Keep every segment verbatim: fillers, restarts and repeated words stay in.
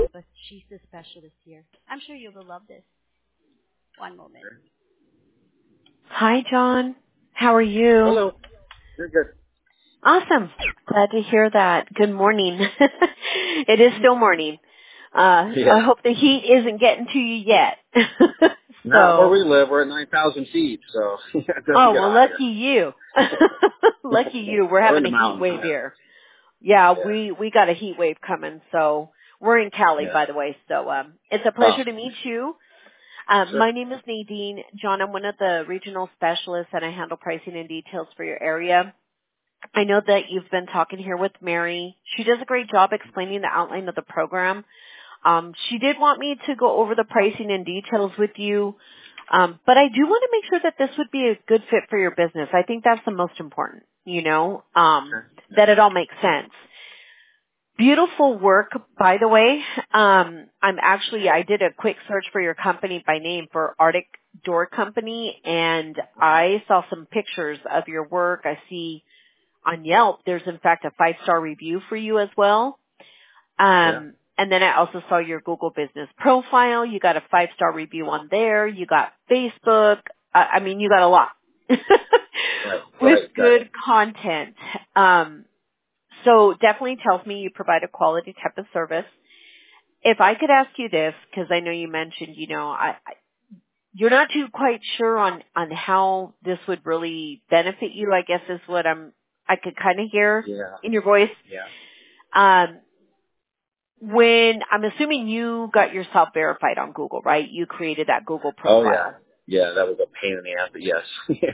but she's the specialist here. I'm sure you will love this. One moment. Hi, John. How are you? Hello. You're good. Awesome. Glad to hear that. Good morning. It is still morning. Uh, Yeah. I hope the heat isn't getting to you yet. Not where so, we live. We're at nine thousand feet, so it doesn't oh, get well, hot here. lucky you. Lucky you. We're We're in having the a heat mountains. wave Yeah. here. Yeah, Yeah. we, we got a heat wave coming, so we're in Cali, Yeah. by the way. So, um, it's a Oh, pleasure to meet you. Um, sure. my name is Nadine. John, I'm one of the regional specialists, and I handle pricing and details for your area. I know that you've been talking here with Mary. She does a great job explaining the outline of the program. Um, she did want me to go over the pricing and details with you, um, but I do want to make sure that this would be a good fit for your business. I think that's the most important, you know, um, Sure. that it all makes sense. Beautiful work, by the way. Um, I'm actually, I did a quick search for your company by name for Arctic Door Company, and I saw some pictures of your work. I see on Yelp, there's in fact a five-star review for you as well. Yeah. Um, and then I also saw your Google business profile. You got a five-star review on there. You got Facebook. Uh, I mean, you got a lot Right. with Right. good Exactly. content. Um, so definitely tells me you provide a quality type of service. If I could ask you this, because I know you mentioned, you know, I, I, you're not too quite sure on, on how this would really benefit you, I guess is what I'm, I could kind of hear Yeah. in your voice. Yeah. Um, when, I'm assuming you got yourself verified on Google, right? You created that Google Oh yeah. profile. Yeah. That was a pain in the ass, but yes.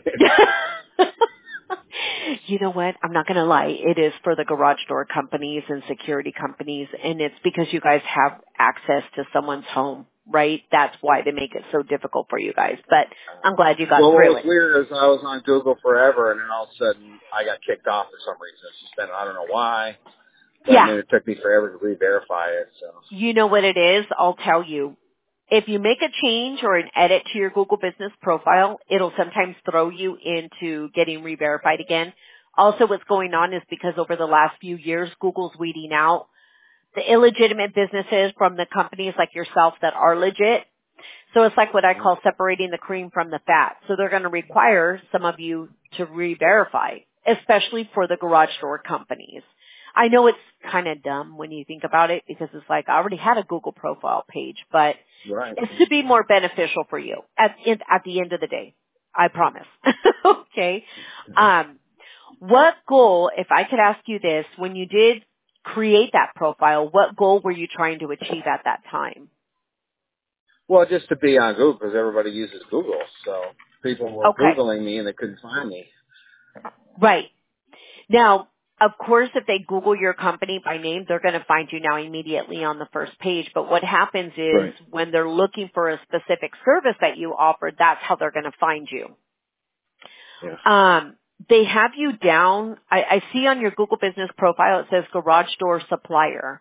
You know what? I'm not going to lie. It is for the garage door companies and security companies, and it's because you guys have access to someone's home, right? That's why they make it so difficult for you guys. But I'm glad you got Well, what through was it. weird is I was on Google forever, and then all of a sudden I got kicked off for some reason. It's just been, I don't know why. But Yeah. then it took me forever to re-verify it. So. You know what it is? I'll tell you. If you make a change or an edit to your Google business profile, it'll sometimes throw you into getting re-verified again. Also, what's going on is because over the last few years, Google's weeding out the illegitimate businesses from the companies like yourself that are legit. So it's like what I Mhm. call separating the cream from the fat. So they're going to require some of you to re-verify, especially for the garage door companies. I know it's kind of dumb when you think about it because it's like I already had a Google profile page, but Right. it's to be more beneficial for you at at the end of the day. I promise. Okay. Um, what goal, if I could ask you this, when you did create that profile, what goal were you trying to achieve at that time? Well, just to be on Google because everybody uses Google, so people were Okay. Googling me and they couldn't find me. Right. Now, of course, if they Google your company by name, they're going to find you now immediately on the first page. But what happens is Right. when they're looking for a specific service that you offer, that's how they're going to find you. Yeah. Um, they have you down. I, I see on your Google business profile it says garage door supplier.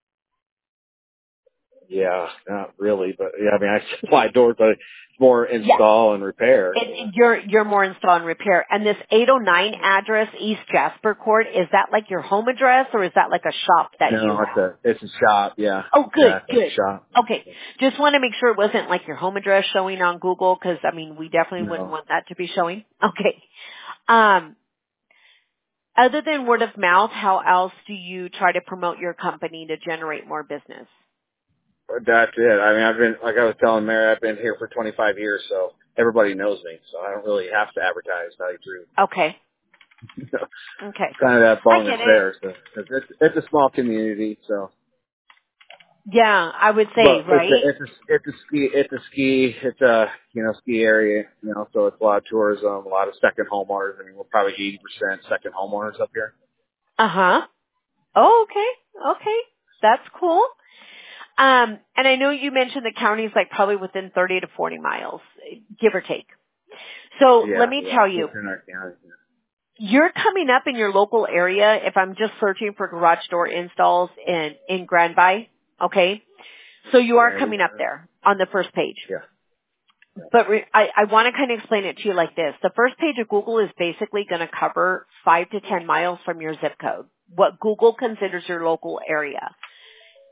Yeah, not really, but yeah, I mean, I supply doors, but it's more Yeah. install and repair. And you're you're more install and repair. And this eight oh nine address, East Jasper Court, is that like your home address or is that like a shop that you No, it's have? a it's a shop. Yeah, Oh, good, exactly, good. shop. Okay, just want to make sure it wasn't like your home address showing on Google because I mean we definitely wouldn't No, want that to be showing. Okay. Um, other than word of mouth, how else do you try to promote your company to generate more business? but that's it. I mean, I've been like I was telling Mary, I've been here for twenty-five years, so everybody knows me, so I don't really have to advertise. Tell you the Okay. truth. Okay. Kind of that I bonus get it. there. So 'cause it's it's a small community, so. Yeah, I would say, But it's right? a, it's a, it's a ski, it's a ski, it's a, you know, ski area, you know, so it's a lot of tourism, a lot of second homeowners. I mean, we're probably eighty percent second homeowners up here. Uh-huh. Oh, okay. Okay. That's cool. Um, and I know you mentioned the county's like probably within thirty to forty miles, give or take. So let Yeah, me yeah. tell you, It's in our county. you're coming up in your local area if I'm just searching for garage door installs in, in Granby, okay? So you are Randy, coming up there on the first page. yeah. But re- I, I want to kind of explain it to you like this. The first page of Google is basically going to cover five to ten miles from your zip code, what Google considers your local area.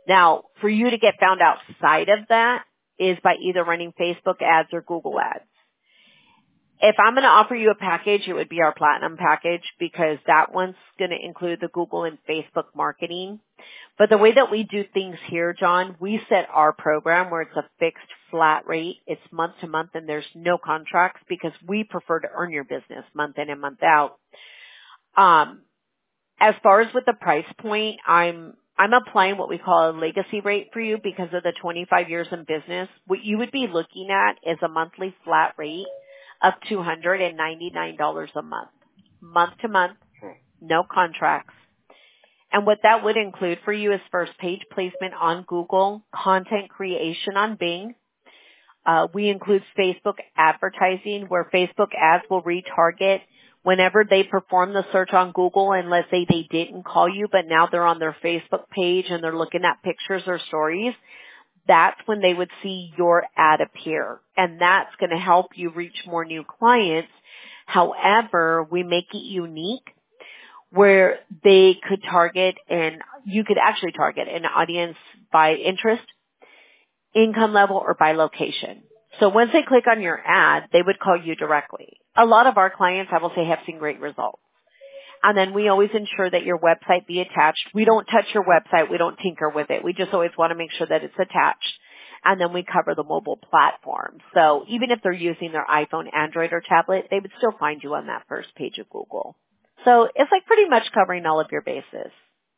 Now, for you to get found outside of that is by either running Facebook ads or Google ads. If I'm going to offer you a package, it would be our platinum package because that one's going to include the Google and Facebook marketing. But the way that we do things here, John, we set our program where it's a fixed flat rate. It's month to month and there's no contracts because we prefer to earn your business month in and month out. Um, as far as with the price point, I'm I'm applying what we call a legacy rate for you because of the twenty-five years in business. What you would be looking at is a monthly flat rate of two hundred ninety-nine dollars a month, month to month, no contracts. And what that would include for you is first page placement on Google, content creation on Bing. Uh, we include Facebook advertising where Facebook ads will retarget whenever they perform the search on Google and let's say they didn't call you, but now they're on their Facebook page and they're looking at pictures or stories. That's when they would see your ad appear. And that's going to help you reach more new clients. However, we make it unique where they could target and you could actually target an audience by interest, income level, or by location. So once they click on your ad, they would call you directly. A lot of our clients, I will say, have seen great results. And then we always ensure that your website be attached. We don't touch your website. We don't tinker with it. We just always want to make sure that it's attached. And then we cover the mobile platform. So even if they're using their iPhone, Android, or tablet, they would still find you on that first page of Google. So it's like pretty much covering all of your bases.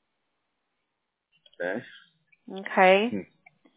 Okay. Okay. Hmm.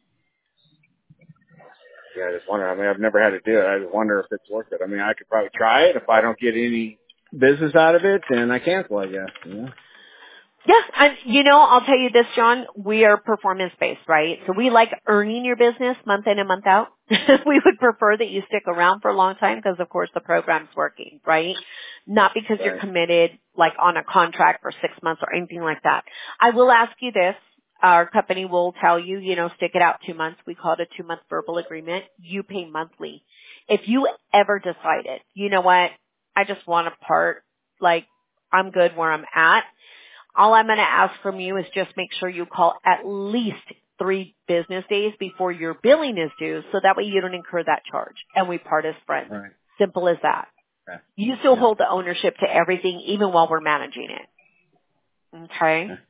Yeah, I just wonder. I mean, I've never had to do it. I just wonder if it's worth it. I mean, I could probably try it. If I don't get any business out of it, then I cancel, I guess. Yeah. Yeah, and you know, I'll tell you this, John, we are performance-based, right? So we like earning your business month in and month out. We would prefer that you stick around for a long time because, of course, the program's working, right? Not because Right. you're committed, like, on a contract for six months or anything like that. I will ask you this. Our company will tell you, you know, stick it out two months. We call it a two-month verbal agreement. You pay monthly. If you ever decided, you know what, I just want to part, like, I'm good where I'm at, all I'm going to ask from you is just make sure you call at least three business days before your billing is due so that way you don't incur that charge. And we part as friends. Right. Simple as that. Okay. You still Yeah. hold the ownership to everything even while we're managing it. Okay? Okay.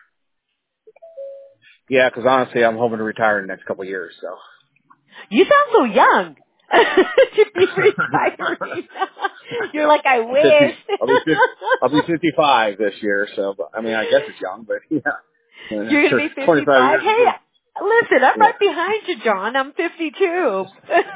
Yeah, because honestly, I'm hoping to retire in the next couple of years, so. You sound so young to be retiring. You're like, I wish. fifty, I'll be fifty, I'll be fifty-five this year, so but, I mean, I guess it's young, but yeah. You're going to be twenty-five fifty-five? years. Hey, listen, I'm Yeah. right behind you, John. I'm fifty-two.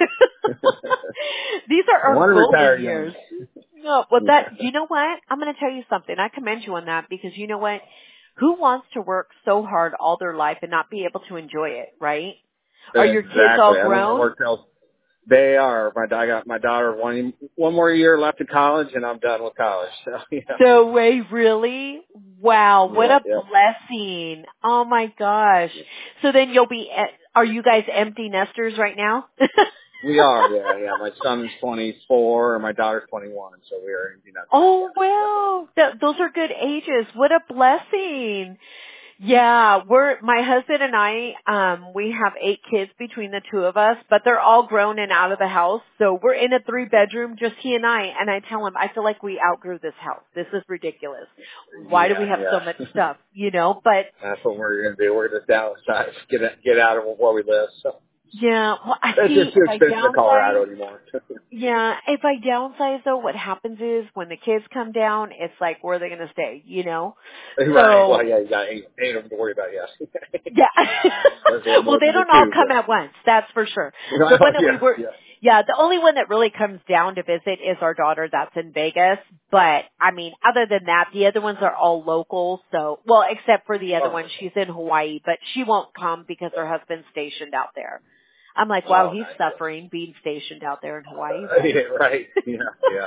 These are I our want to retire golden young. years. No, well, Yeah. that, you know what? I'm going to tell you something. I commend you on that because you know what? Who wants to work so hard all their life and not be able to enjoy it, right? Are your kids Exactly. all I don't want to grown? work till they are. My I got my daughter one one more year left in college, and I'm done with college. So yeah. No way, really? Wow, what Yeah, a yeah. blessing. Oh my gosh. So then you'll be, are you guys empty nesters right now? We are. Yeah, yeah. My son's twenty-four, and my daughter's twenty-one. So we are empty nesters. Oh, wow. Th- those are good ages. What a blessing. Yeah, we're, my husband and I, um, we have eight kids between the two of us, but they're all grown and out of the house. So we're in a three bedroom, just he and I, and I tell him, I feel like we outgrew this house. This is ridiculous. Why do Yeah, we have yeah. so much stuff, you know, but. That's what we're going to do. We're going to downsize, get get out of where we live. So Yeah, well, I it's see, just too if I expensive in Colorado downsize, anymore. yeah, if I downsize though, what happens is when the kids come down, it's like, where are they going to stay, you know? Right. So, Well, yeah, you got eight, eight of them to worry about. Yes. yeah. There's a little Well, more they than the don't all two, come but at once, that's for sure. The oh, one that we yeah, were, yeah. yeah, the only one that really comes down to visit is our daughter that's in Vegas. But, I mean, other than that, the other ones are all local. So, well, except for the other Oh, one, she's in Hawaii, but she won't come because her husband's stationed out there. I'm like, wow, oh, he's nice. suffering being stationed out there in Hawaii, Uh, right? yeah, right. Yeah, yeah.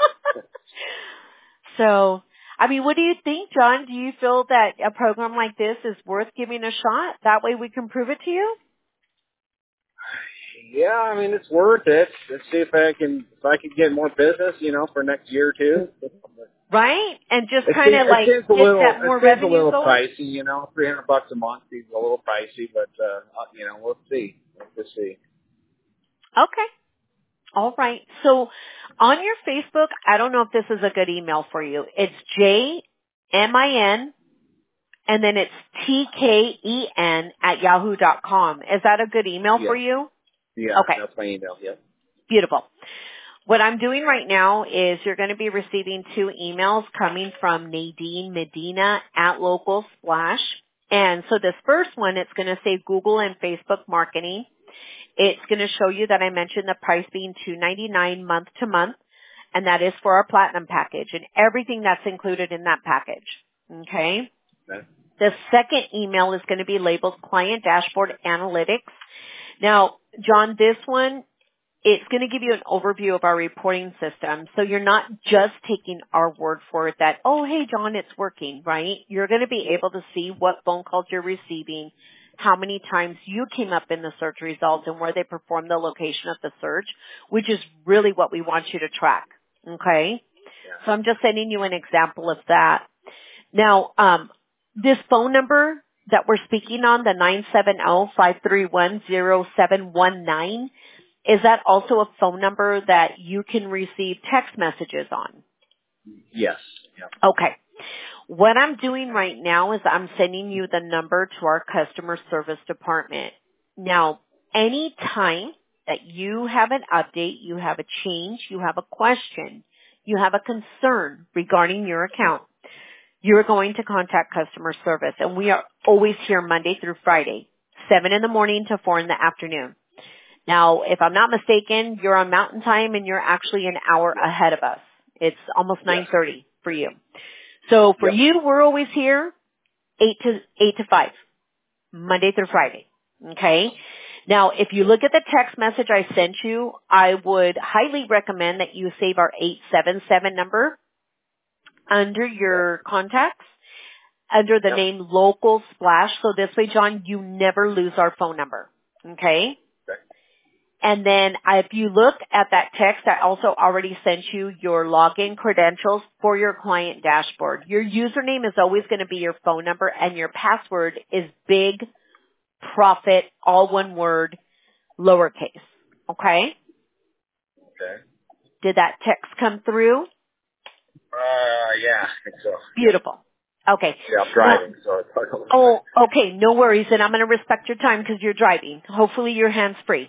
So, I mean, what do you think, John? Do you feel that a program like this is worth giving a shot? That way we can prove it to you? Yeah, I mean it's worth it. Let's see if I can if I can get more business, you know, for next year or two. right? And just It kind seems, of it like seems a get little, that it more seems a revenue little going. pricey, you know, three hundred bucks a month seems a little pricey, but, uh, uh, you know, we'll see. We'll see. Okay. All right. So on your Facebook, I don't know if this is a good email for you. It's J M I N and then it's T K E N at yahoo dot com. Is that a good email Yeah. for you? Yeah, Okay. that's my email, yeah. Beautiful. What I'm doing right now is you're going to be receiving two emails coming from Nadine Medina at Local Splash. And so this first one, it's going to say Google and Facebook marketing. It's going to show you that I mentioned the price being two ninety-nine month to month, and that is for our platinum package and everything that's included in that package. Okay? Okay. The second email is going to be labeled Client Dashboard Analytics. Now, John, this one, it's going to give you an overview of our reporting system. So you're not just taking our word for it that, oh, hey, John, it's working, right? You're going to be able to see what phone calls you're receiving, how many times you came up in the search results, and where they performed the location of the search, which is really what we want you to track. Okay? Yeah. So I'm just sending you an example of that. Now, um, this phone number that we're speaking on, the nine seven zero, five three one, zero seven one nine, is that also a phone number that you can receive text messages on? Yes. Yeah. Okay. What I'm doing right now is I'm sending you the number to our customer service department. Now, any time that you have an update, you have a change, you have a question, you have a concern regarding your account, you're going to contact customer service. And we are always here Monday through Friday, seven in the morning to four in the afternoon. Now, if I'm not mistaken, you're on Mountain Time and you're actually an hour ahead of us. It's almost nine thirty for you. So for Yep. you, we're always here eight to eight to five, Monday through Friday. Okay? Now, if you look at the text message I sent you, I would highly recommend that you save our eight seven seven number under your contacts, under the Yep. name Local Splash. So this way, John, you never lose our phone number. Okay? Okay. And then if you look at that text, I also already sent you your login credentials for your client dashboard. Your username is always going to be your phone number, and your password is big, profit, all one word, lowercase. Okay? Okay. Did that text come through? Uh, yeah, I think so. Beautiful. Okay. Yeah, I'm driving, so it's hard to listen. Oh, okay. No worries. And I'm going to respect your time because you're driving. Hopefully you're hands-free.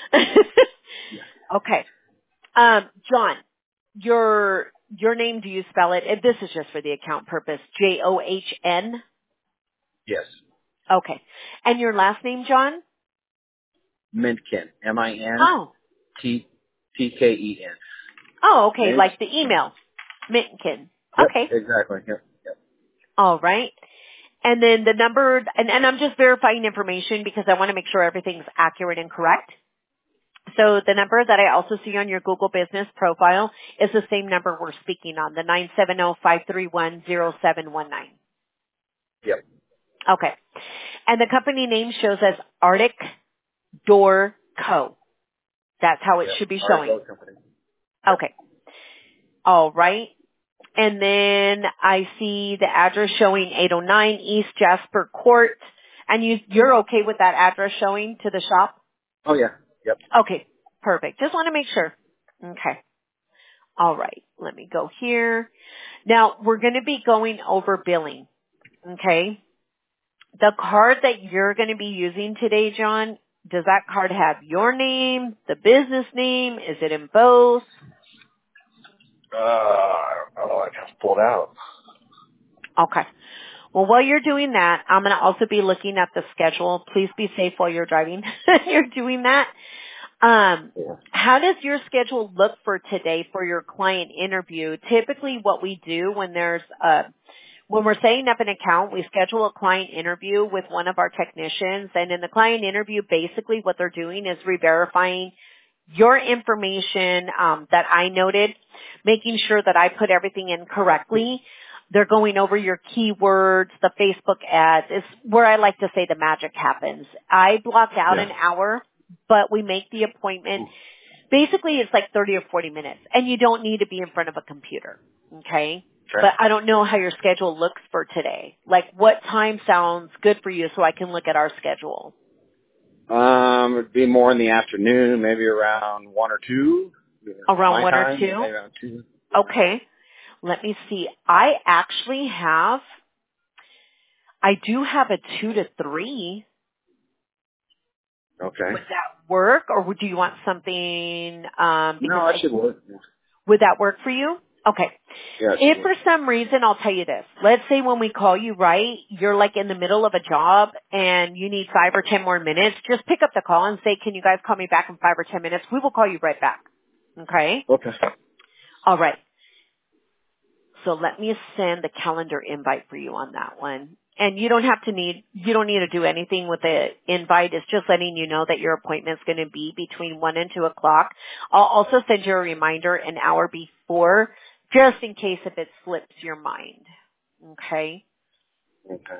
Okay. Um, John, your your name, do you spell it? And this is just for the account purpose. J O H N? Yes. Okay. And your last name, John? Mintkin. M I N Oh. T T K E N. Oh, okay. Mint? Like the email. Mintkin. Yep, Okay. exactly. Yep. Yep. All right. And then the number, and, and I'm just verifying information because I want to make sure everything's accurate and correct. So the number that I also see on your Google Business profile is the same number we're speaking on, the nine seven zero, five three one, zero seven one nine. Yep. Okay. And the company name shows as Arctic Door Co. That's how it Yep. should be Our showing. goat company. Okay. All right. And then I see the address showing eight oh nine East Jasper Court. And you, you're okay with that address showing to the shop? Oh, yeah. Yep. Okay. Perfect. Just want to make sure. Okay. All right. Let me go here. Now, we're going to be going over billing. Okay. The card that you're going to be using today, John, does that card have your name, the business name? Is it in both? Uh, I don't know. I just pulled out. Okay. Well, while you're doing that, I'm going to also be looking at the schedule. Please be safe while you're driving. You're doing that. Um, Yeah. how does your schedule look for today for your client interview? Typically what we do when there's a, when we're setting up an account, we schedule a client interview with one of our technicians. And in the client interview, basically what they're doing is re-verifying your information um, that I noted, making sure that I put everything in correctly. They're going over your keywords, the Facebook ads. It's where I like to say the magic happens. I block out Yeah. an hour, but we make the appointment. Basically, it's like thirty or forty minutes, and you don't need to be in front of a computer, okay? but I don't know how your schedule looks for today. Like, what time sounds good for you so I can look at our schedule? Um, it'd be more in the afternoon, maybe around one or two. Around My one time, or two? maybe around two. Okay. Let me see. I actually have, I do have a two to three. Okay. Would that work, or would you want something, um, because No, that I, should work. would that work for you? Okay. Yeah, it If should for work. some reason, I'll tell you this. Let's say when we call you, right, you're like in the middle of a job and you need five or ten more minutes, just pick up the call and say, can you guys call me back in five or ten minutes? We will call you right back. Okay? Okay. All right. So let me send the calendar invite for you on that one. And you don't have to need, you don't need to do anything with the invite. It's just letting you know that your appointment's going to be between one and two o'clock. I'll also send you a reminder an hour before, just in case if it slips your mind. Okay? Okay.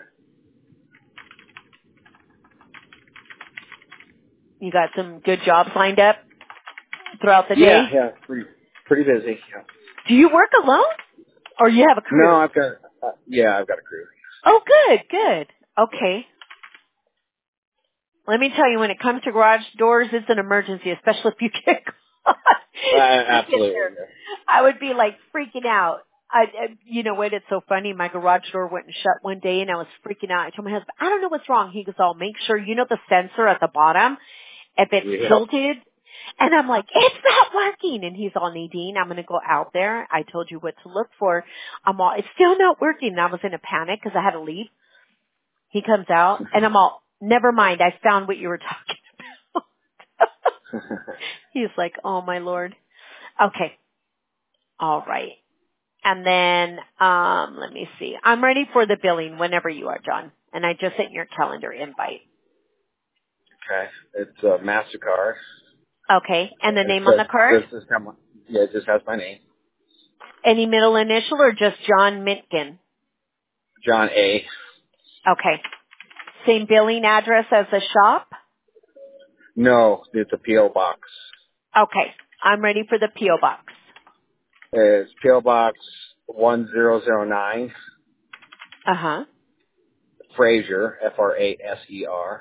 You got some good jobs lined up throughout the Yeah, day? yeah, pretty, pretty busy. Yeah. Do you work alone? Or you have a crew? No, I've got, uh, yeah, I've got a crew. Oh, good, good. Okay. Let me tell you, when it comes to garage doors, it's an emergency, especially if you get caught. Uh, You get absolutely. there. Yeah. I would be like freaking out. I, I, you know what? It's so funny. My garage door wouldn't shut one day, and I was freaking out. I told my husband, "I don't know what's wrong." He goes, "I'll make sure you know the sensor at the bottom, if it's Yeah. tilted." And I'm like, "It's not working." And he's all, "Nadine, I'm going to go out there. I told you what to look for. I'm all, it's still not working." And I was in a panic because I had to leave. He comes out, and I'm all, "Never mind. I found what you were talking about." He's like, "Oh my Lord." Okay. All right. And then, um, let me see. I'm ready for the billing whenever you are, John. And I just sent your calendar invite. Okay. It's uh, MasterCard. Okay. And the It name on the says, card? this is come, yeah, it just has my name. Any middle initial or just John Mintkin? John A. Okay. Same billing address as the shop? No, it's a P O box. Okay. I'm ready for the P O box. It's P O Box one zero zero nine, Uh-huh. Fraser, F R A S E R,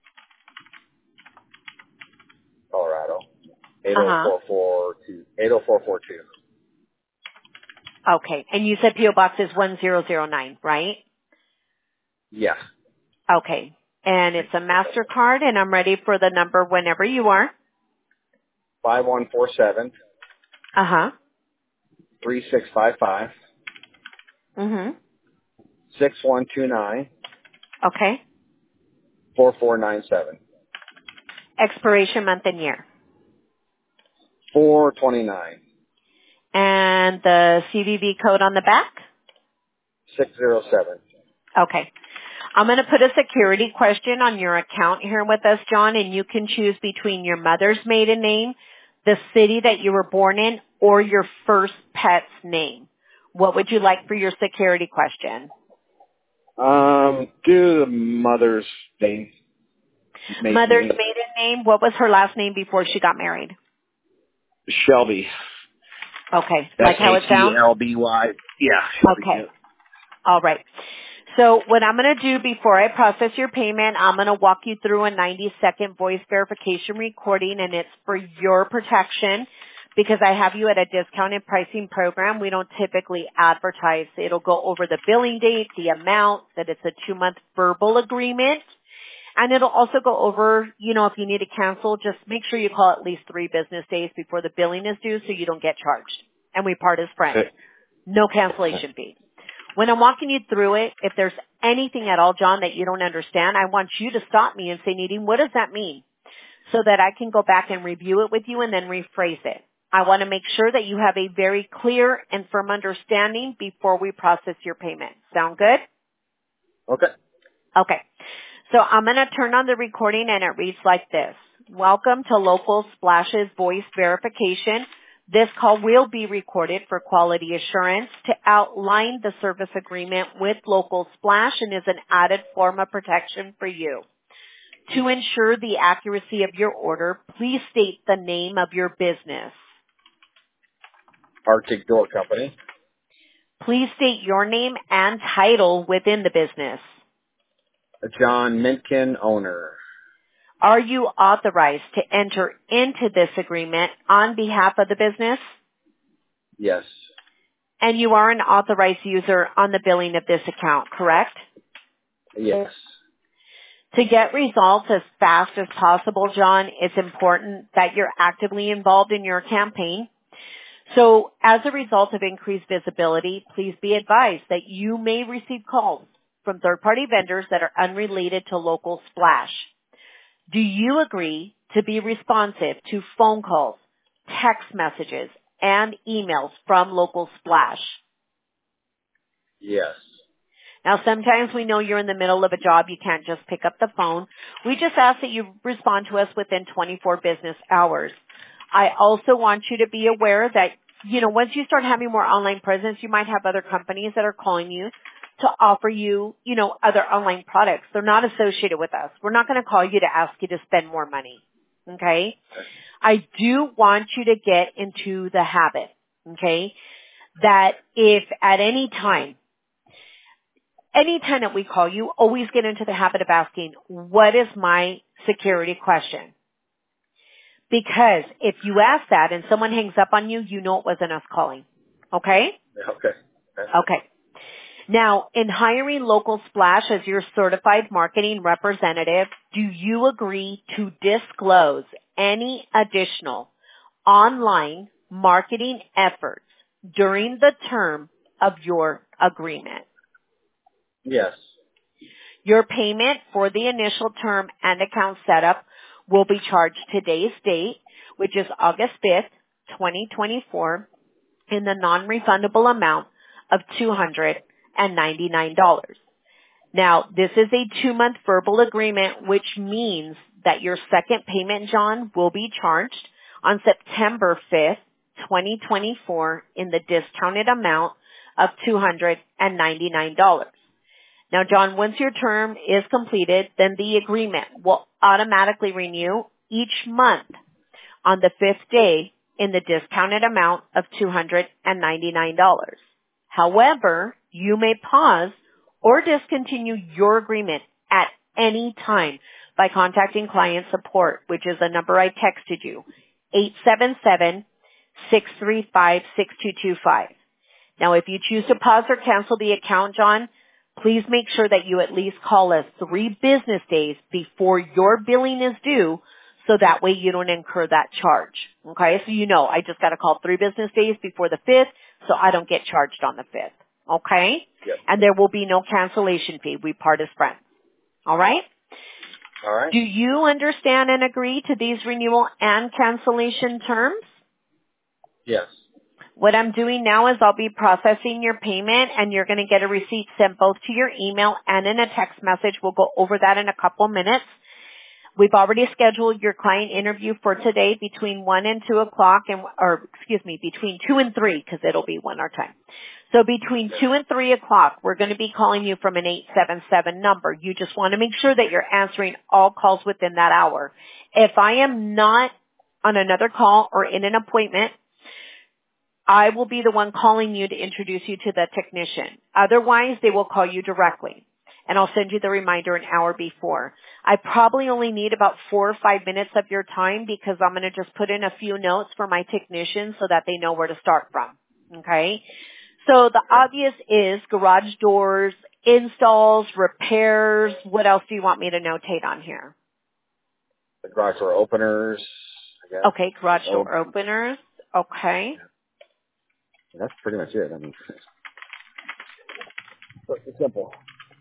Colorado, Uh-huh. eight oh four four two. eight oh four four two. Okay. And you said P O box is one zero zero nine, right? Yeah. Okay. And it's a MasterCard, and I'm ready for the number whenever you are. five one four seven, Uh-huh. three six five five, Mm-hmm. six one two nine, Okay. four four nine seven, Expiration month and year. four twenty-nine, And the C V V code on the back? six oh seven. Okay. I'm going to put a security question on your account here with us, John, and you can choose between your mother's maiden name, the city that you were born in, or your first pet's name. What would you like for your security question? Um, do the mother's name. Maiden Mother's name. maiden name, what was her last name before she got married? Shelby. Okay. S Like how it H E sounds? L B Y. Yeah, Shelby. Okay. Yeah. All right. So what I'm going to do before I process your payment, I'm going to walk you through a ninety second voice verification recording, and it's for your protection because I have you at a discounted pricing program. We don't typically advertise. It'll go over the billing date, the amount, that it's a two month verbal agreement. And it'll also go over, you know, if you need to cancel, just make sure you call at least three business days before the billing is due so you don't get charged. And we part as friends. Okay. No cancellation fee. When I'm walking you through it, if there's anything at all, John, that you don't understand, I want you to stop me and say, Nadine, what does that mean? So that I can go back and review it with you and then rephrase it. I want to make sure that you have a very clear and firm understanding before we process your payment. Sound good? Okay. Okay. So I'm going to turn on the recording and it reads like this. Welcome to Local Splash's voice verification. This call will be recorded for quality assurance to outline the service agreement with Local Splash and is an added form of protection for you. To ensure the accuracy of your order, please state the name of your business. Arctic Door Company. Please state your name and title within the business. John Mintkin, owner. Are you authorized to enter into this agreement on behalf of the business? Yes. And you are an authorized user on the billing of this account, correct? Yes. To get results as fast as possible, John, it's important that you're actively involved in your campaign. So as a result of increased visibility, please be advised that you may receive calls from third-party vendors that are unrelated to Local Splash. Do you agree to be responsive to phone calls, text messages, and emails from Local Splash? Yes. Now, sometimes we know you're in the middle of a job. You can't just pick up the phone. We just ask that you respond to us within twenty-four business hours. I also want you to be aware that, you know, once you start having more online presence, you might have other companies that are calling you to offer you, you know, other online products. They're not associated with us. We're not going to call you to ask you to spend more money. Okay? I do want you to get into the habit, okay, that if at any time, any time that we call you, always get into the habit of asking, what is my security question? Because if you ask that and someone hangs up on you, you know it wasn't us calling. Okay? Okay. Okay. Now, in hiring Local Splash as your certified marketing representative, do you agree to disclose any additional online marketing efforts during the term of your agreement? Yes. Your payment for the initial term and account setup will be charged today's date, which is August fifth, twenty twenty-four, in the non-refundable amount of two hundred ninety-nine dollars. Now, this is a two-month verbal agreement, which means that your second payment, John, will be charged on September fifth, twenty twenty-four, in the discounted amount of two hundred ninety-nine dollars. Now, John, once your term is completed, then the agreement will automatically renew each month on the fifth day in the discounted amount of two hundred ninety-nine dollars. However, you may pause or discontinue your agreement at any time by contacting client support, which is the number I texted you, eight seven seven, six three five, six two two five. Now, if you choose to pause or cancel the account, John, please make sure that you at least call us three business days before your billing is due, so that way you don't incur that charge. Okay? So you know, I just got to call three business days before the fifth, so I don't get charged on the fifth. Okay? Yep. And there will be no cancellation fee. We part as friends. All right? All right. Do you understand and agree to these renewal and cancellation terms? Yes. What I'm doing now is I'll be processing your payment, and you're going to get a receipt sent both to your email and in a text message. We'll go over that in a couple minutes. We've already scheduled your client interview for today between one and two o'clock, and or excuse me, between two and three, because it'll be one our time. So between two and three o'clock, we're going to be calling you from an eight seven seven number. You just want to make sure that you're answering all calls within that hour. If I am not on another call or in an appointment, I will be the one calling you to introduce you to the technician. Otherwise, they will call you directly, and I'll send you the reminder an hour before. I probably only need about four or five minutes of your time, because I'm going to just put in a few notes for my technicians so that they know where to start from. Okay? So the obvious is garage doors, installs, repairs. What else do you want me to notate on here? The garage door openers, I guess. Okay, garage door openers. Okay. That's pretty much it. I mean, it's simple.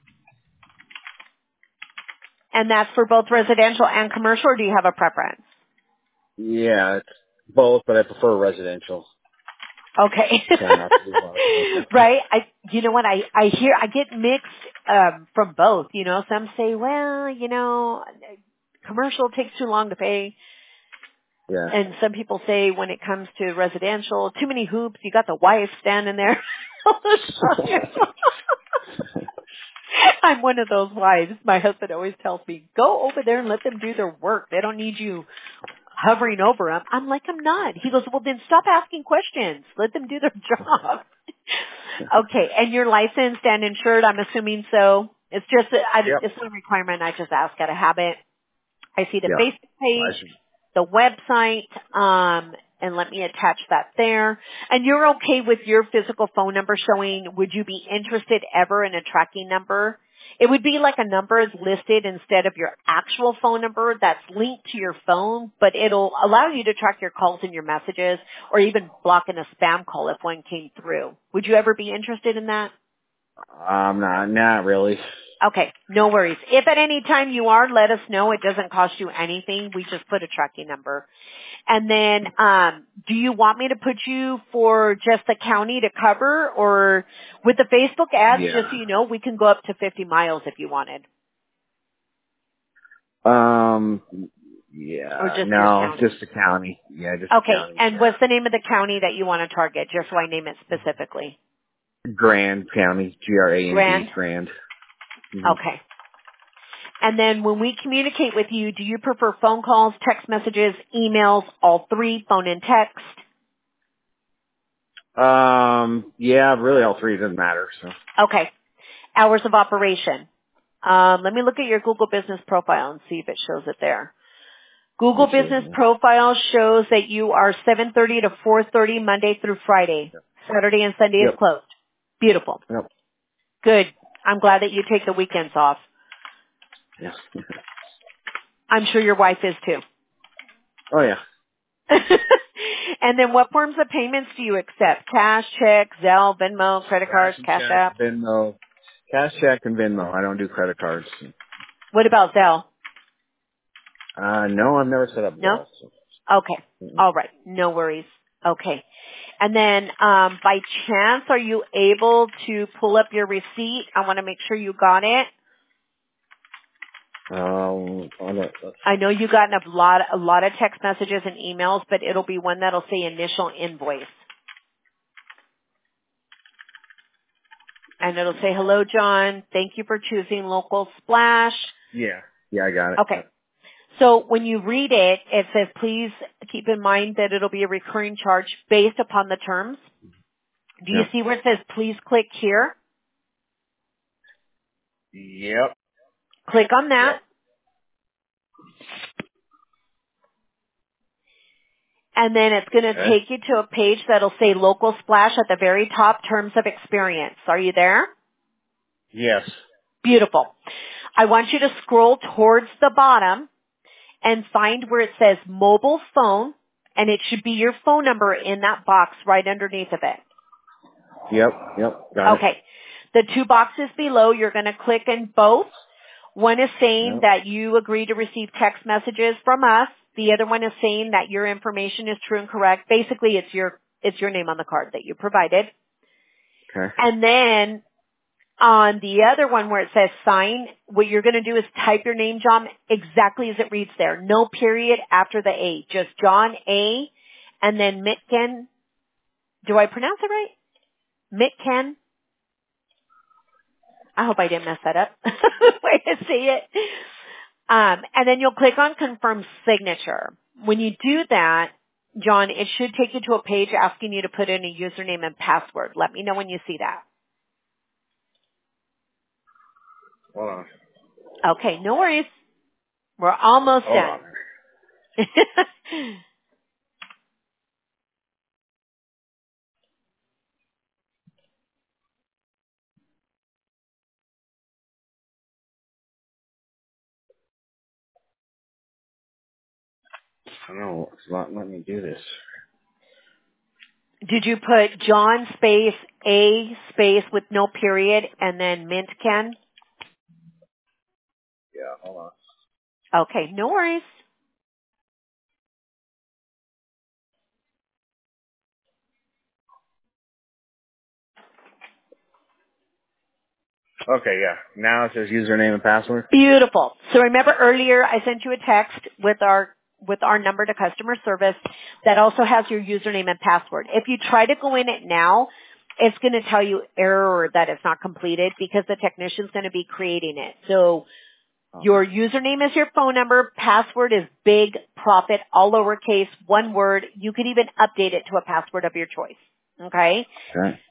And that's for both residential and commercial, or do you have a preference? Yeah, it's both, but I prefer residential. Okay. Right. I, you know what? I, I hear, I get mixed, um, from both, you know, some say, well, you know, commercial takes too long to pay. Yeah. And some people say when it comes to residential, too many hoops, you got the wife standing there. I'm one of those wives. My husband always tells me, go over there and let them do their work. They don't need you hovering over them. I'm like, I'm not. He goes, well, then stop asking questions. Let them do their job. Okay, and you're licensed and insured, I'm assuming so. It's just, a- I, Yep. it's not a requirement, I just ask out of habit. I see the Yeah. Facebook page, License. the website, um, and let me attach that there. And you're okay with your physical phone number showing, would you be interested ever in a tracking number? It would be like a number is listed instead of your actual phone number that's linked to your phone, but it'll allow you to track your calls and your messages or even blocking a spam call if one came through. Would you ever be interested in that? Um, not, not really. Okay, no worries. If at any time you are, let us know. It doesn't cost you anything. We just put a tracking number. And then, um, do you want me to put you for just the county to cover, or with the Facebook ads, Yeah. just so you know, we can go up to fifty miles if you wanted, Um, or yeah, just your no, county? just the county. Yeah, just the Okay, county. and Yeah. what's the name of the county that you want to target, just so I name it specifically? Grand County, G R A N D, Grand? Grand. Mm-hmm. Okay. And then when we communicate with you, do you prefer phone calls, text messages, emails, all three, phone and text? Um, yeah, really all three doesn't matter, so. Okay. Hours of operation. Um, let me look at your Google Business Profile and see if it shows it there. Google Which is, Business yeah. Profile shows that you are seven thirty to four thirty Monday through Friday. Saturday and Sunday is Yep. closed. Beautiful. Yep. Good. I'm glad that you take the weekends off. Yes. I'm sure your wife is too. Oh yeah. And then what forms of payments do you accept? Cash, check, Zelle, Venmo, credit cards, Cash and Cash check, App? Venmo. Cash check and Venmo. I don't do credit cards. What about Zelle? Uh, no, I've never set up No? Zelle. So. Okay. Mm-mm. All right. No worries. Okay. And then, um, by chance, are you able to pull up your receipt? I want to make sure you got it. Um, on it. I know you got a lot, a lot of text messages and emails, but it'll be one that'll say initial invoice. And it'll say, hello, John. Thank you for choosing Local Splash. Yeah. Yeah, I got it. Okay. So when you read it, it says, please keep in mind that it'll be a recurring charge based upon the terms. Do you Yep. see where it says, please click here? Yep. Click on that. Yep. And then it's going to Okay. take you to a page that'll say Local Splash at the very top, terms of experience. Are you there? Yes. Beautiful. I want you to scroll towards the bottom and find where it says mobile phone, and it should be your phone number in that box right underneath of it. Yep. Yep. Got it. Okay. The two boxes below, you're going to click in both. One is saying Yep. that you agree to receive text messages from us. The other one is saying that your information is true and correct. Basically, it's your it's your name on the card that you provided. Okay. And then on the other one where it says sign, what you're going to do is type your name, John, exactly as it reads there. No period after the A. Just John A. And then Mitken. Do I pronounce it right? Mitken. I hope I didn't mess that up. Way to say it. Um, and then you'll click on confirm signature. When you do that, John, it should take you to a page asking you to put in a username and password. Let me know when you see that. Hold on. Okay, no worries. We're almost Hold done. on. I don't know. It's not letting me do this. Did you put John space A space with no period and then Mint Ken? Yeah. Hold on. Okay, no worries. Okay. Yeah. Now it says username and password. Beautiful. So remember earlier I sent you a text with our with our number to customer service that also has your username and password. If you try to go in it now, it's going to tell you error or that it's not completed because the technician's going to be creating it. So Oh. your username is your phone number, password is big profit, all lowercase, one word. You could even update it to a password of your choice. Okay? Okay.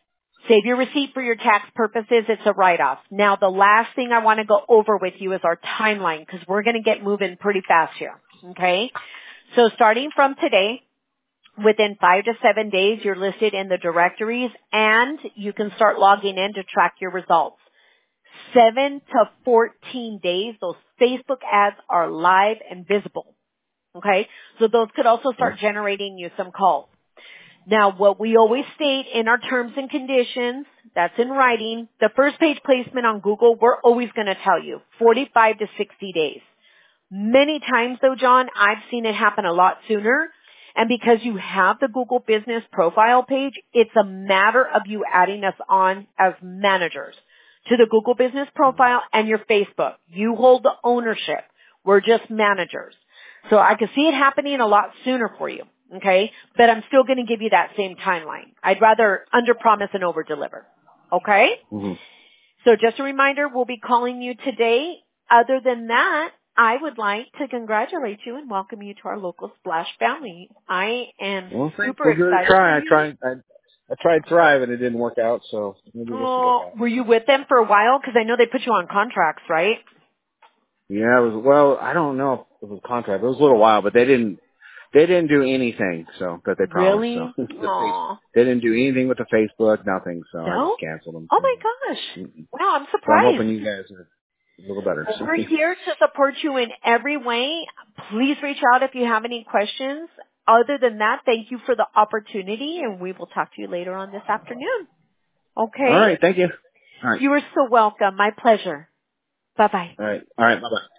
Save your receipt for your tax purposes. It's a write-off. Now, the last thing I want to go over with you is our timeline because we're going to get moving pretty fast here. Okay? So starting from today, within five to seven days, you're listed in the directories and you can start logging in to track your results. Seven to fourteen days, those Facebook ads are live and visible. Okay? So those could also start generating you some calls. Now, what we always state in our terms and conditions, that's in writing, the first page placement on Google, we're always going to tell you, forty-five to sixty days. Many times though, John, I've seen it happen a lot sooner. And because you have the Google Business Profile page, it's a matter of you adding us on as managers to the Google Business Profile and your Facebook. You hold the ownership. We're just managers. So I could see it happening a lot sooner for you. Okay? But I'm still going to give you that same timeline. I'd rather underpromise and overdeliver. Okay? Mm-hmm. So just a reminder, we'll be calling you today. Other than that, I would like to congratulate you and welcome you to our local Splash family. I am Well, thanks. super We'll give it a excited. try. for I you. tried. I, I tried Thrive and it didn't work out. So maybe this will Oh, work out. were you with them for a while? Because I know they put you on contracts, right? Yeah, it was. Well, I don't know if it was a contract. It was a little while, but they didn't. They didn't do anything. So that they promised. Really? So the face, Aw. they didn't do anything with the Facebook. Nothing. So I No? just canceled them. Oh my gosh. Mm-mm. Wow, I'm So I'm surprised. hoping you guys are a little better. Well, we're here to support you in every way. Please reach out if you have any questions. Other than that, thank you for the opportunity, and we will talk to you later on this afternoon. Okay? All right. Thank you. All right. You are so welcome. My pleasure. Bye-bye. All right. All right. Bye bye.